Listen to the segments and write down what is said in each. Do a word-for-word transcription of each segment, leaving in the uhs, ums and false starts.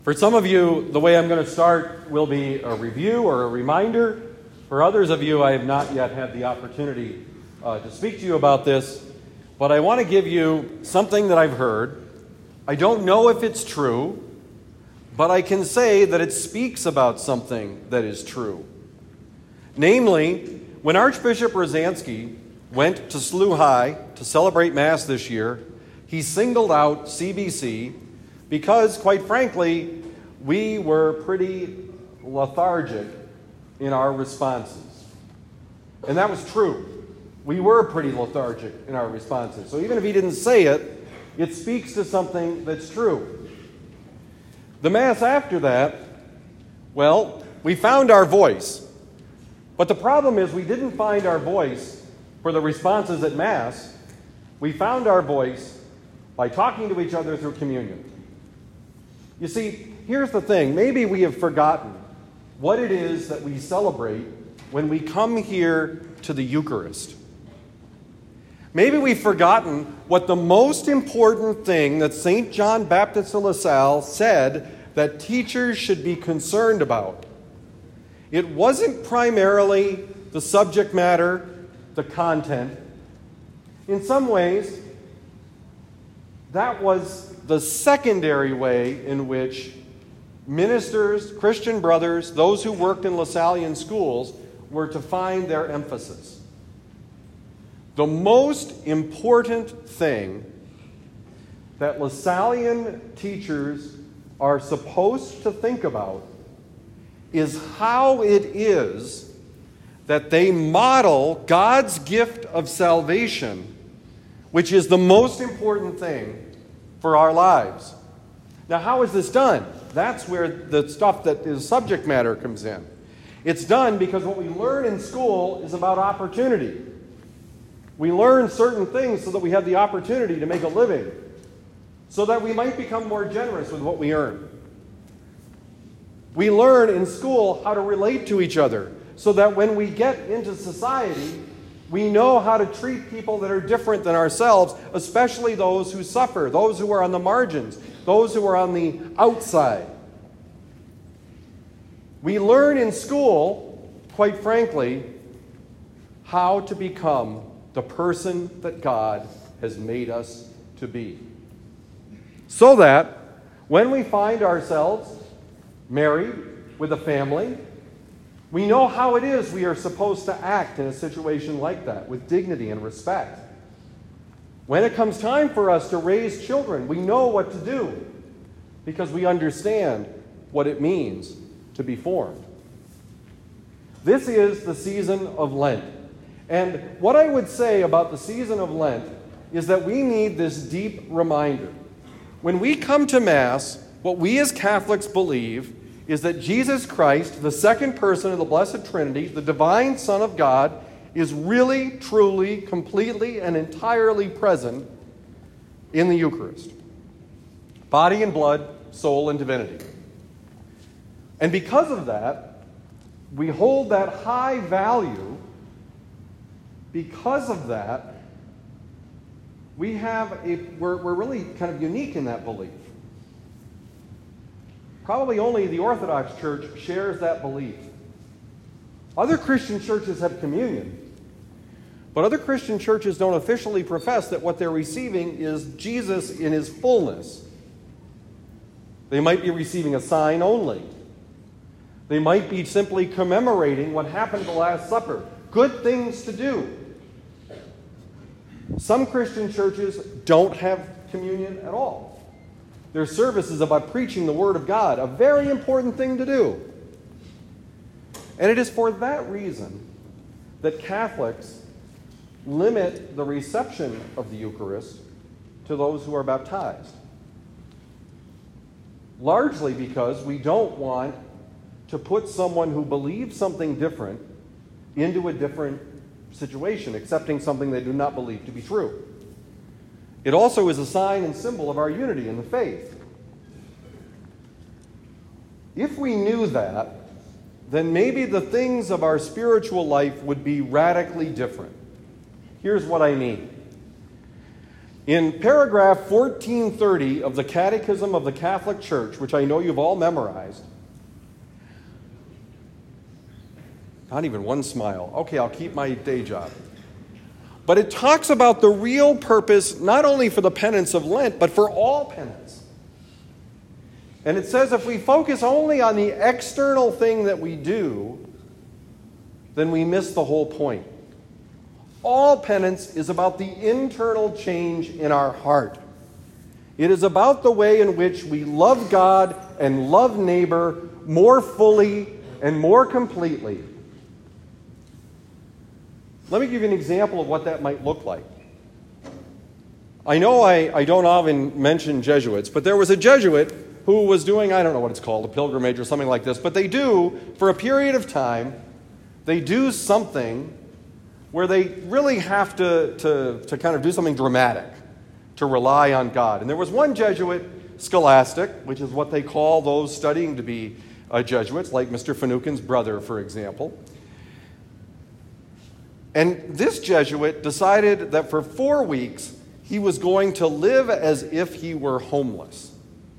For some of you, the way I'm going to start will be a review or a reminder. For others of you, I have not yet had the opportunity uh, to speak to you about this, but I want to give you something that I've heard. I don't know if it's true, but I can say that it speaks about something that is true. Namely, when Archbishop Rozansky went to S L U High to celebrate Mass this year, he singled out C B C because, quite frankly, we were pretty lethargic in our responses. And that was true. We were pretty lethargic in our responses. So even if he didn't say it, it speaks to something that's true. The Mass after that, well, we found our voice. But the problem is we didn't find our voice for the responses at Mass. We found our voice by talking to each other through communion. You see, here's the thing. Maybe we have forgotten what it is that we celebrate when we come here to the Eucharist. Maybe we've forgotten what the most important thing that Saint John Baptist of La Salle said that teachers should be concerned about. It wasn't primarily the subject matter, the content. In some ways, that was the secondary way in which ministers, Christian brothers, those who worked in LaSallian schools were to find their emphasis. The most important thing that LaSallian teachers are supposed to think about is how it is that they model God's gift of salvation, which is the most important thing for our lives. Now, how is this done? That's where the stuff that is subject matter comes in. It's done because what we learn in school is about opportunity. We learn certain things so that we have the opportunity to make a living, so that we might become more generous with what we earn. We learn in school how to relate to each other, so that when we get into society, we know how to treat people that are different than ourselves, especially those who suffer, those who are on the margins, those who are on the outside. We learn in school, quite frankly, how to become the person that God has made us to be. So that when we find ourselves married with a family, we know how it is we are supposed to act in a situation like that, with dignity and respect. When it comes time for us to raise children, we know what to do because we understand what it means to be formed. This is the season of Lent. And what I would say about the season of Lent is that we need this deep reminder. When we come to Mass, what we as Catholics believe is that Jesus Christ, the second person of the Blessed Trinity, the divine Son of God, is really, truly, completely, and entirely present in the Eucharist. Body and blood, soul and divinity. And because of that, we hold that high value. Because of that, we have a, we're, we're really kind of unique in that belief. Probably only the Orthodox Church shares that belief. Other Christian churches have communion, but other Christian churches don't officially profess that what they're receiving is Jesus in his fullness. They might be receiving a sign only. They might be simply commemorating what happened at the Last Supper. Good things to do. Some Christian churches don't have communion at all. Their service is about preaching the Word of God, a very important thing to do. And it is for that reason that Catholics limit the reception of the Eucharist to those who are baptized. Largely because we don't want to put someone who believes something different into a different situation, accepting something they do not believe to be true. It also is a sign and symbol of our unity in the faith. If we knew that, then maybe the things of our spiritual life would be radically different. Here's what I mean. In paragraph fourteen thirty of the Catechism of the Catholic Church, which I know you've all memorized, not even one smile. Okay, I'll keep my day job. But it talks about the real purpose, not only for the penance of Lent, but for all penance. And it says if we focus only on the external thing that we do, then we miss the whole point. All penance is about the internal change in our heart. It is about the way in which we love God and love neighbor more fully and more completely. Let me give you an example of what that might look like. I know I, I don't often mention Jesuits, but there was a Jesuit who was doing, I don't know what it's called, a pilgrimage or something like this, but they do, for a period of time, they do something where they really have to, to, to kind of do something dramatic to rely on God. And there was one Jesuit, scholastic, which is what they call those studying to be uh, Jesuits, like Mister Finucane's brother, for example. And this Jesuit decided that for four weeks he was going to live as if he were homeless.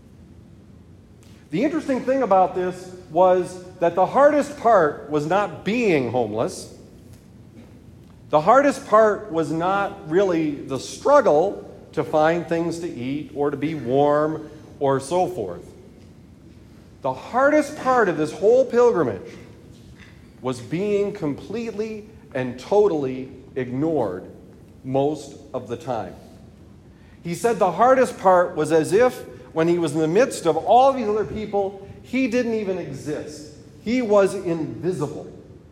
The interesting thing about this was that the hardest part was not being homeless. The hardest part was not really the struggle to find things to eat or to be warm or so forth. The hardest part of this whole pilgrimage was being completely and totally ignored most of the time. He said the hardest part was as if when he was in the midst of all these other people, he didn't even exist. He was invisible.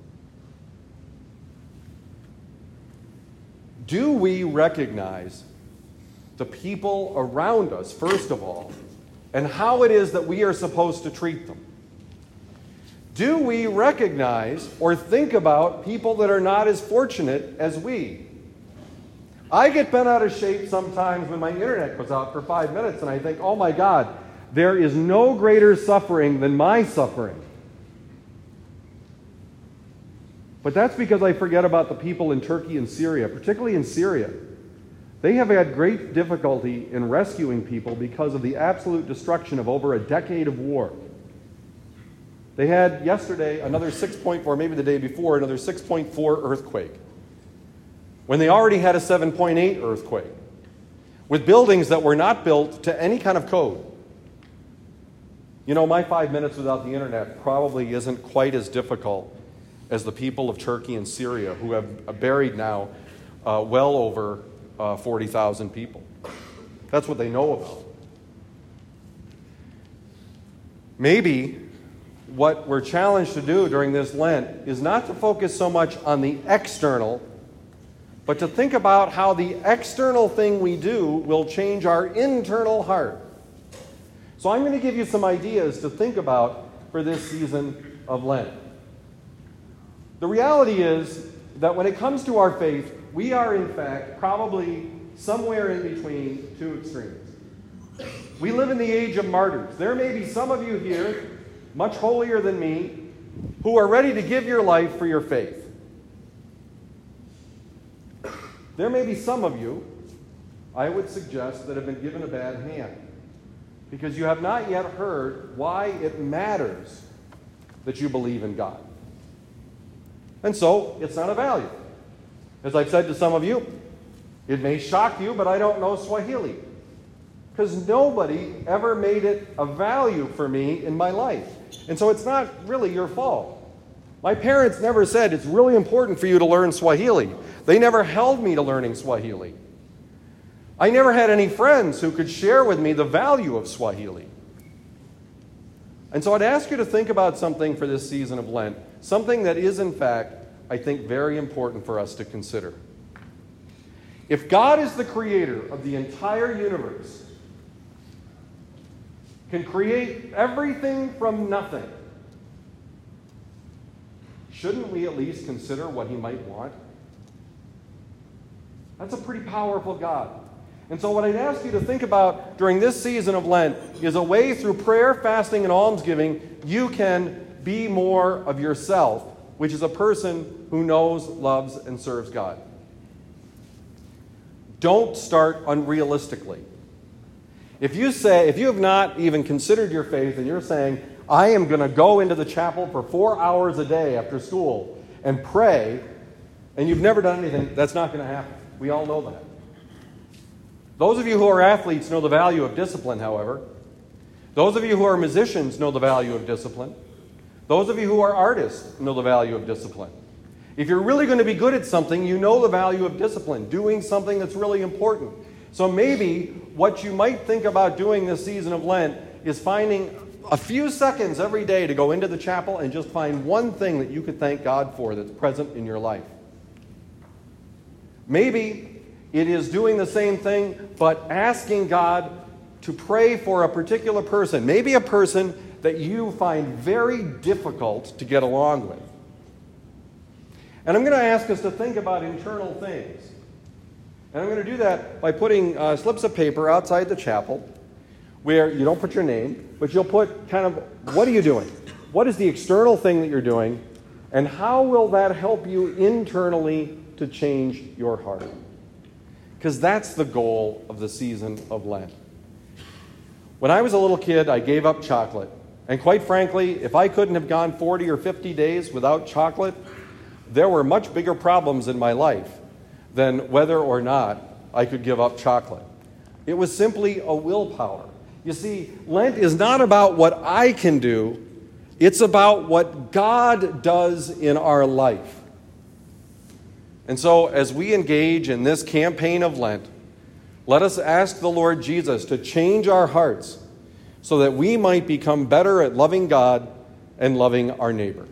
Do we recognize the people around us, first of all, and how it is that we are supposed to treat them? Do we recognize or think about people that are not as fortunate as we? I get bent out of shape sometimes when my internet goes out for five minutes and I think, oh my God, there is no greater suffering than my suffering. But that's because I forget about the people in Turkey and Syria, particularly in Syria. They have had great difficulty in rescuing people because of the absolute destruction of over a decade of war. They had yesterday another six point four, maybe the day before, another six point four earthquake, when they already had a seven point eight earthquake, with buildings that were not built to any kind of code. You know, my five minutes without the internet probably isn't quite as difficult as the people of Turkey and Syria, who have buried now uh, well over uh, forty thousand people. That's what they know about. Maybe what we're challenged to do during this Lent is not to focus so much on the external, but to think about how the external thing we do will change our internal heart. So I'm going to give you some ideas to think about for this season of Lent. The reality is that when it comes to our faith, we are in fact probably somewhere in between two extremes. We live in the age of martyrs. There may be some of you here, much holier than me, who are ready to give your life for your faith. There may be some of you, I would suggest, that have been given a bad hand because you have not yet heard why it matters that you believe in God. And so, it's not a value. As I've said to some of you, it may shock you, but I don't know Swahili. Because nobody ever made it a value for me in my life. And so it's not really your fault. My parents never said, it's really important for you to learn Swahili. They never held me to learning Swahili. I never had any friends who could share with me the value of Swahili. And so I'd ask you to think about something for this season of Lent, something that is, in fact, I think, very important for us to consider. If God is the creator of the entire universe, can create everything from nothing, shouldn't we at least consider what he might want? That's a pretty powerful God. And so what I'd ask you to think about during this season of Lent is a way through prayer, fasting, and almsgiving you can be more of yourself, which is a person who knows, loves, and serves God. don't start unrealistically. If you say, if you have not even considered your faith and you're saying, I am going to go into the chapel for four hours a day after school and pray, and you've never done anything, that's not going to happen. We all know that. Those of you who are athletes know the value of discipline, however. Those of you who are musicians know the value of discipline. Those of you who are artists know the value of discipline. If you're really going to be good at something, you know the value of discipline, doing something that's really important. So maybe what you might think about doing this season of Lent is finding a few seconds every day to go into the chapel and just find one thing that you could thank God for that's present in your life. Maybe it is doing the same thing, but asking God to pray for a particular person, maybe a person that you find very difficult to get along with. And I'm going to ask us to think about internal things. And I'm going to do that by putting uh, slips of paper outside the chapel where you don't put your name, but you'll put kind of, what are you doing? What is the external thing that you're doing? And how will that help you internally to change your heart? Because that's the goal of the season of Lent. When I was a little kid, I gave up chocolate. And quite frankly, if I couldn't have gone forty or fifty days without chocolate, there were much bigger problems in my life than whether or not I could give up chocolate. It was simply a willpower. You see, Lent is not about what I can do. It's about what God does in our life. And so, as we engage in this campaign of Lent, let us ask the Lord Jesus to change our hearts so that we might become better at loving God and loving our neighbor.